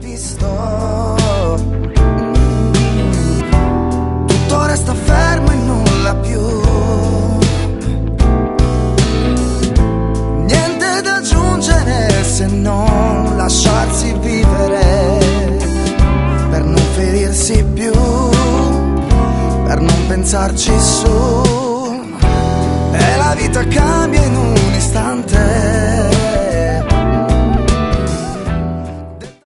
visto. Tutto resta fermo e nulla più. Niente da aggiungere se non lasciarsi vivere, per non ferirsi più, per non pensarci su. E la vita